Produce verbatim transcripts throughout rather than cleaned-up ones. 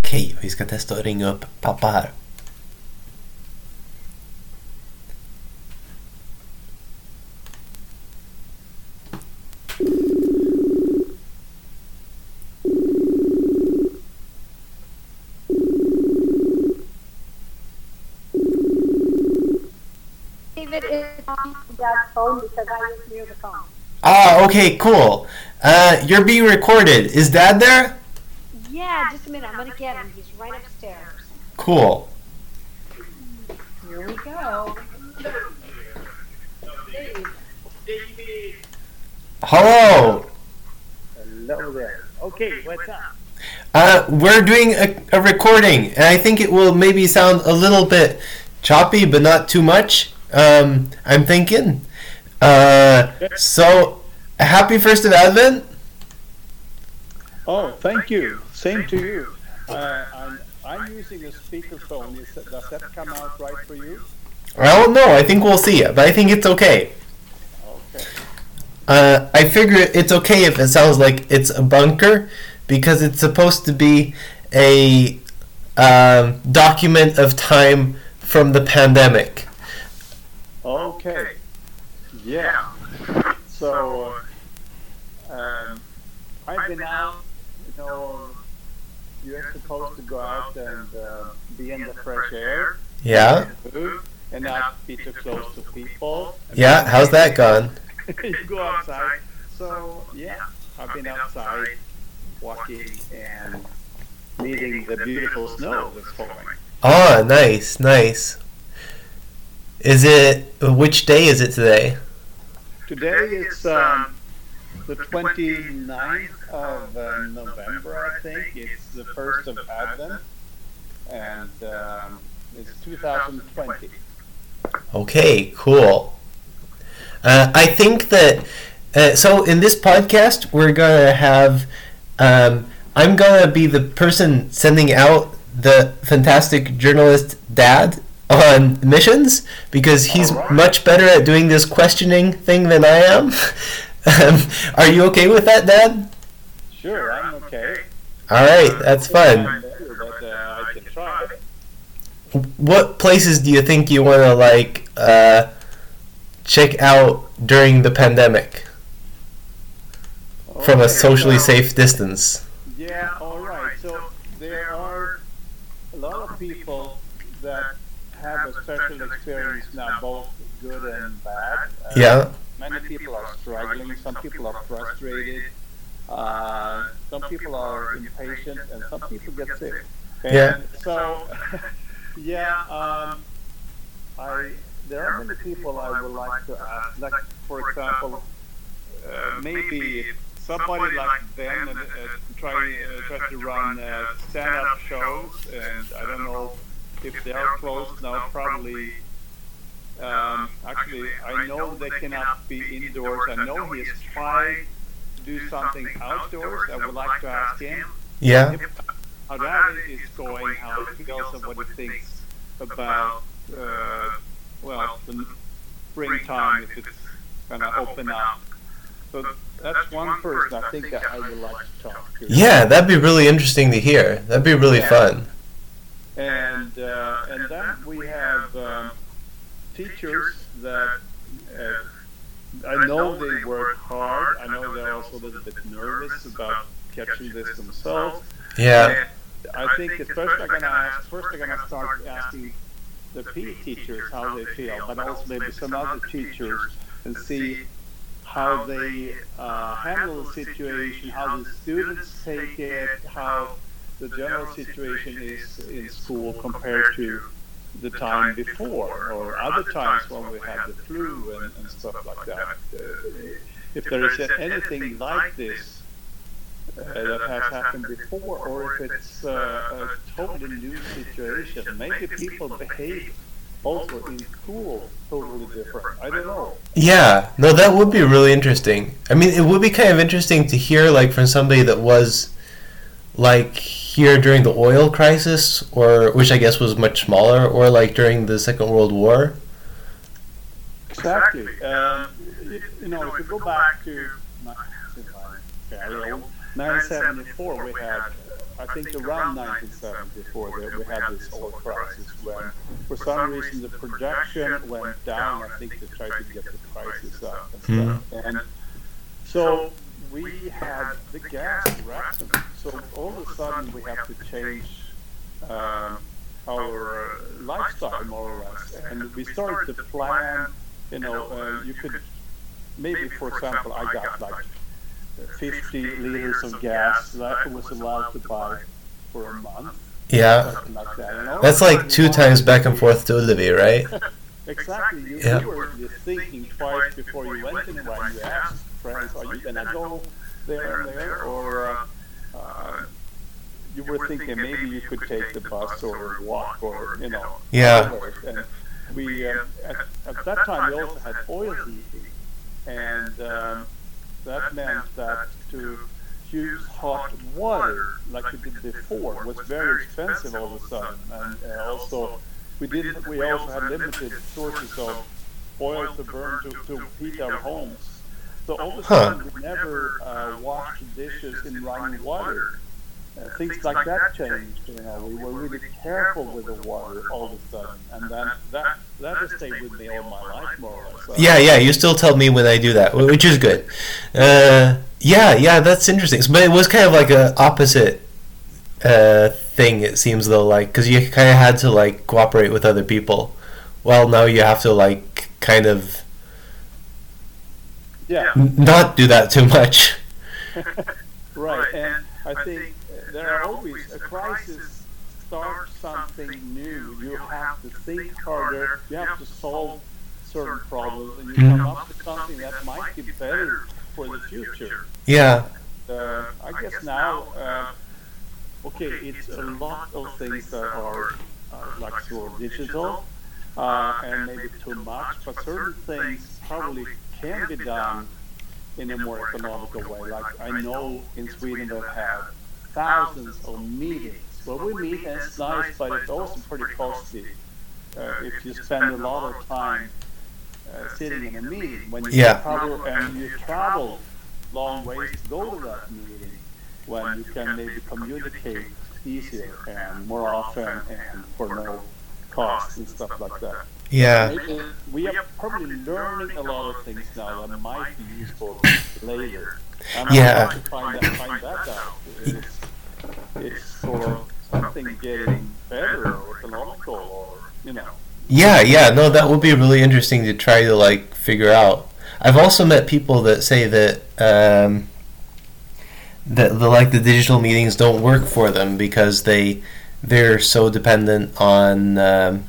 Okej, vi ska testa att ringa upp pappa här. David is on Dad's phone because I was near the phone. Ah, okay, cool. Uh, you're being recorded. Is Dad there? Yeah, just a minute. I'm going to get him. He's right upstairs. Cool. Here we go. David. Hello. Hello there. Okay, what's up? Uh, we're doing a, a recording, and I think it will maybe sound a little bit choppy, but not too much. Um, I'm thinking. Uh, so, happy first of Advent. Oh, thank you. Same to you. Uh, I'm, I'm using a speakerphone. Is that, does that come out right for you? I don't know. I think we'll see it, but I think it's okay. Okay. Uh, I figure it's okay if it sounds like it's a bunker, because it's supposed to be a um, document of time from the pandemic. Okay. Yeah. So, uh, um, I've been out, you know, you're supposed to go out and uh, be in the fresh air. Yeah? And not be too close to people. Yeah, how's that gone? You go outside. So, yeah, I've been outside walking and meeting the beautiful snow that's falling. Oh, nice, nice. Is it, which day is it today? Today is um, the twenty-ninth of uh, November, I think. It's the first of Advent, and um, it's two thousand twenty. Okay, cool. Uh, I think that, uh, so in this podcast, we're going to have, um, I'm going to be the person sending out the fantastic journalist Dad on missions, because he's Alright. much better at doing this questioning thing than I am. um, are you okay with that, Dad? Sure, I'm okay. Alright, that's fun. I'm better, but uh, I can try. What places do you think you want to, like, uh, check out during the pandemic from a Okay, socially well, safe distance? Yeah, all right. So there are a lot of people that have a special experience now, both good and bad. Uh, Yeah. Many people are struggling. Some people are frustrated. Uh, some people are impatient, and some people get sick. And Yeah. So, yeah, um, I there are many people I would like to ask. Like, for example, uh, maybe somebody like them and uh, try uh, try to run uh, stand-up shows, and I don't know if they are closed now. Probably, um, actually, I know they cannot be indoors. I know he has tried to do something outdoors. I would like to ask him Yeah. if, how that is going, how he feels, and what he thinks about, uh, well, the springtime, if it's going to open up. So that's one person I think that I would like to talk to. Yeah, that'd be really interesting to hear. That'd be really Yeah. fun. And uh, and then we have um, teachers that uh, I know they work hard. I know they're also a little bit nervous about catching this themselves. Yeah. And I think at first I'm gonna ask. First I'm gonna start asking the P E teachers how they feel, but also maybe some other teachers, and see how they uh, handle the situation, how the students take it, how the general situation is in school compared to the time before, or other times when we had the flu and, and stuff like that. Uh, if there is anything like this uh, that has happened before, or if it's uh, a totally new situation, maybe people behave also in school totally different. I don't know. Yeah. No, that would be really interesting. I mean, it would be kind of interesting to hear, like, from somebody that was, like, here during the oil crisis, or which I guess was much smaller, or like during the Second World War. Exactly. Um, you, you know, if you go back to nineteen seventy-four, we had I think around nineteen seventy-four that we had this oil crisis when, for some reason, the production went down. I think they tried to get the prices up and stuff. Mm. And so we had the gas rationed. So all of a sudden we have to change um, our lifestyle more or less. And we started to plan, you know, uh, you could, maybe for example, I got like fifty liters of gas that I was allowed to buy for a month. Yeah. Something like that. And all That's of a like sudden two you times want- back and forth to Ullevi, right? Exactly. You, Yeah. you were just thinking twice before you went anywhere. You asked friends, are you going to go there and there? Or uh, uh, you were thinking maybe you could take the bus or walk or, you know. Yeah. whatever. And we, uh, at, at that time, we also had oil heating. And um, that meant that to use hot water like we did before was very expensive all of a sudden. And uh, also, we didn't. We also had limited sources of oil to burn to, to heat our homes. So all of a Huh. sudden, we never uh, washed dishes in running water. Uh, things like that changed. You know, we were really careful with the water all of a sudden, and then that that has stayed with me all my life, more or less. So, Yeah, yeah. You still tell me when I do that, which is good. Uh, yeah, yeah. That's interesting. But it was kind of like a opposite uh, thing. It seems though, like because you kind of had to like cooperate with other people. Well, now you have to like kind of yeah. n- not do that too much. Right, and I think there are always a crisis starts something new. You have to think harder. You have to solve certain problems, and you Mhm. come up with something that might be better for the future. Yeah, Uh, I guess now, uh, okay, it's a lot of things that are uh, like sort of digital uh, and maybe too much, but certain things probably can be done in a more economical way. Like I know in Sweden they have thousands of meetings. Well, we meet and it's nice, but it's also pretty costly uh, if you spend a lot of time uh, sitting in a meeting. When you Yeah. travel and you travel long ways to go to that meeting, when you can maybe communicate easier and more often and for no cost and stuff like that. yeah, Maybe we are probably learning a lot of things now that might be useful later. And Yeah. I want to find that, find that out. It's, it's sort of something getting better or economical or, you know. yeah, yeah. No, that would be really interesting to try to like figure out. I've also met people that say that um, that the like the digital meetings don't work for them because they they're so dependent on um,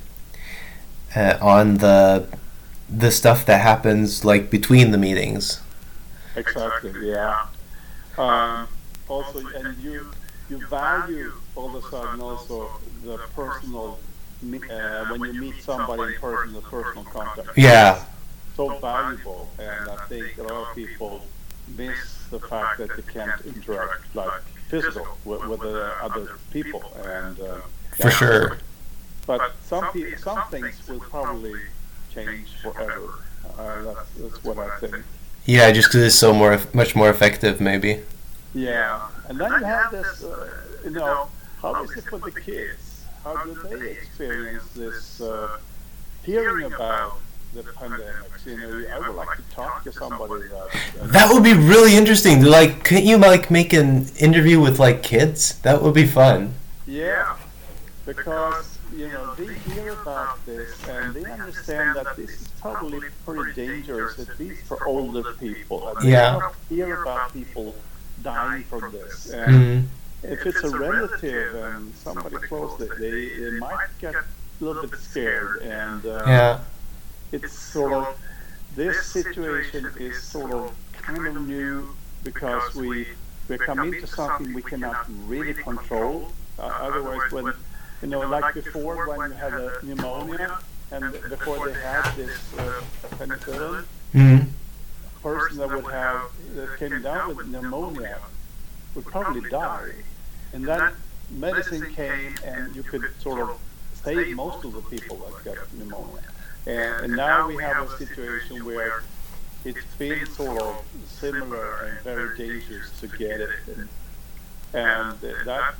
uh, on the the stuff that happens like between the meetings. Exactly, yeah. Um, also, and you you value all of a sudden also the personal, me- uh, when you meet somebody in person, the personal contact. Yeah, So valuable, and I think a lot of people miss the fact that they can't interact like physical with, with the other people, and uh, for yeah. sure. But some pe- some things will probably change forever. Uh, that's, that's what I think. Yeah, just because it's so more much more effective, maybe. Yeah, and then you have this, uh, you know, how is it for the kids? How do they experience this uh, hearing about the pandemics? You know, I would like to talk to somebody that. that That would be really interesting. Like, couldn't you like make an interview with like kids? That would be fun. Yeah, because you know they hear about this and they understand that this is probably pretty dangerous, at least for older people. And they Yeah. don't hear about people dying from this. And Mm. if it's a relative and somebody close, they, they, they might get a little bit scared. And uh, Yeah. it's sort of, this situation is sort of kind of new because we we come into something we cannot really control. Uh, otherwise, when you know, like before, when you had a pneumonia, and before they had this uh, penicillin, Mm. a person that would have that came down with pneumonia would probably die, and that medicine came, and you could sort of save most of the people that got pneumonia. And, and now we have a situation where it's been sort of similar and very dangerous to get it, and, and that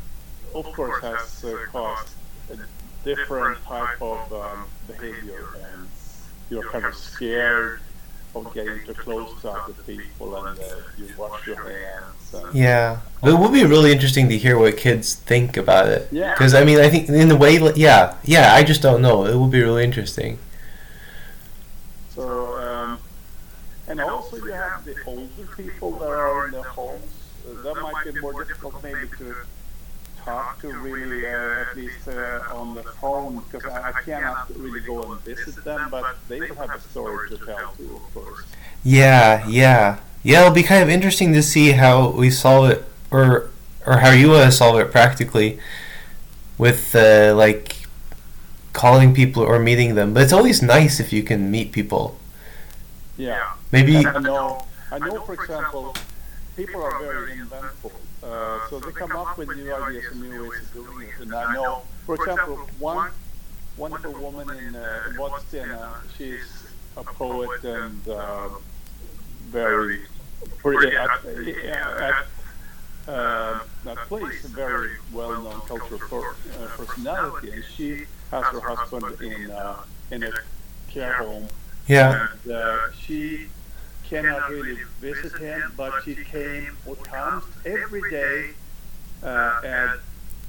of course, has uh, caused a different type of um, behavior, and you're kind of scared of getting too close to other people, and uh, you wash your hands. And Yeah, but it would be really interesting to hear what kids think about it. Yeah. Because I mean, I think in a way, like, yeah, yeah. I just don't know. It would be really interesting. So, um, and also you have the older people that are in their homes. Uh, that might be more difficult maybe to talk to really, uh, at least uh, on the phone, because I, I cannot really go and visit them, but they will have a story to tell too, of course. Yeah, yeah, yeah. It'll be kind of interesting to see how we solve it, or or how you want to solve it practically, with uh, like calling people or meeting them. But it's always nice if you can meet people. Yeah. Maybe. And I know, I know, for example, people are very inventful. Uh, so they come up with new ideas and new ways of doing it. And I know, for example, one wonderful woman in uh, in Vadstena, she's a poet and uh, very, pretty, at, at uh, that place, a very well-known cultural per, uh, personality. And she has her husband in uh, in a care home. Yeah. And uh, she cannot really visit him, but she came or comes every day uh, and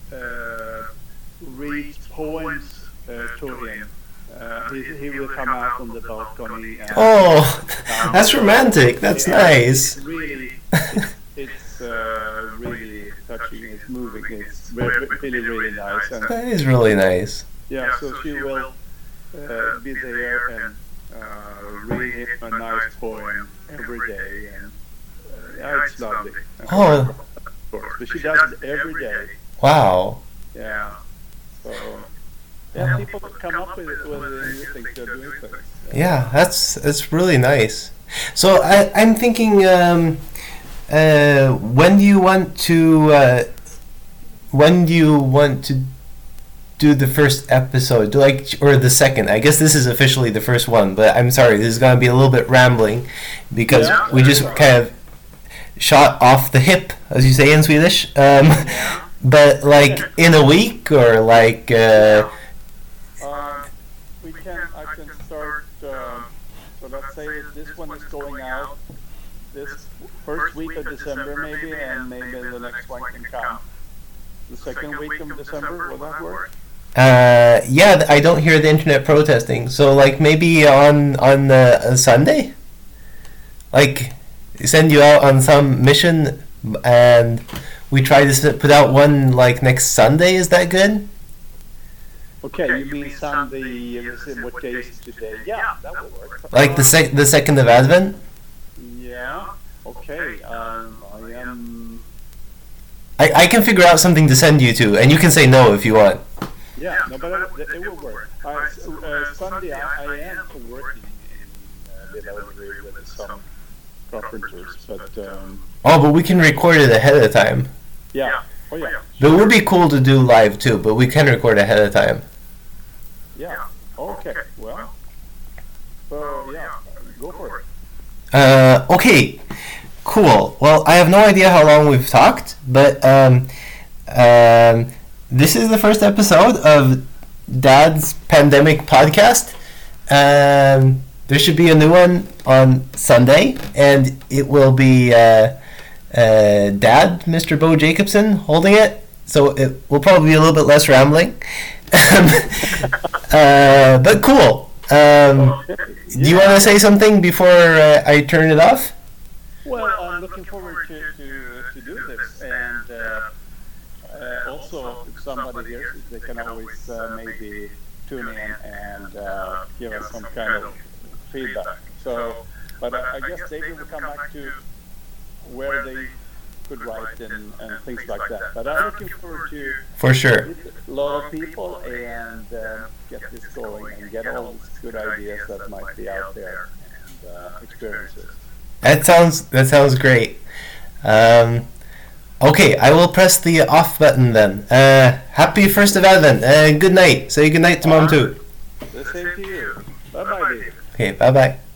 uh, reads poems uh, to him. Uh, he, he will come out on the balcony. And, Oh, um, that's romantic. That's yeah, nice. It's really, it's, it's uh, really touching. It's moving. It's really, really, really nice. And That is really nice. yeah, so she will uh, be there and uh, read him a nice poem every day, and uh, yeah, it's lovely. Oh. Of course, but she does it every day. Wow. Yeah. So yeah, people come up with with new things. They're doing things. Yeah, that's that's really nice. So I, I'm thinking, um, uh, when do you want to, uh, when do you want to do the first episode, like, or the second? I guess this is officially the first one, but I'm sorry, this is going to be a little bit rambling because Yeah. we just kind of shot off the hip, as you say in Swedish. Um, but like in a week or like. Uh, Um, we can. I can start. Um, so let's say this one is going out this first week of December, maybe, and maybe the next one can come the second week of December. Will that work? Uh, yeah, I don't hear the internet protesting. So, like, maybe on on uh, a Sunday, like, send you out on some mission, and we try to s- put out one like next Sunday. Is that good? Okay, you mean Sunday? Let's see, what day is today? Yeah, that will work. Like the sec- the second of Advent? Yeah. Okay. Um, I am. I I can figure out something to send you to, and you can say no if you want. Yeah. No, but it, it will work. Uh, s- uh, Sunday, I, I am working in uh, Lillelångbro with some carpenters, but um, Oh, but we can record it ahead of time. yeah. Oh yeah. But it would be cool to do live too. But we can record ahead of time. Yeah. Okay. Well. So yeah, go for it. Uh, okay, cool. Well, I have no idea how long we've talked, but um, um, this is the first episode of Dad's Pandemic Podcast. Um, there should be a new one on Sunday, and it will be uh, uh, Dad, Mister Bo Jacobson, holding it. So it will probably be a little bit less rambling. uh, but cool. Um, Okay. do you Yeah. want to say something before uh, I turn it off? Well, I'm looking forward to, to, to do this, and uh, uh, also if somebody here, they can always uh, maybe tune in and uh, give us some kind of feedback. So, but I, I guess David will come back to where they could write and, and things like that. But I'm looking forward to For sure. meet a lot of people and uh, get this going and get all these good ideas that might be out there and uh, experiences. That sounds that sounds great. Um, okay, I will press the off button then. Uh, happy first of Advent. Uh, good night. Say good night to Mom too. The same to you. Bye bye, Dave. Okay, bye bye.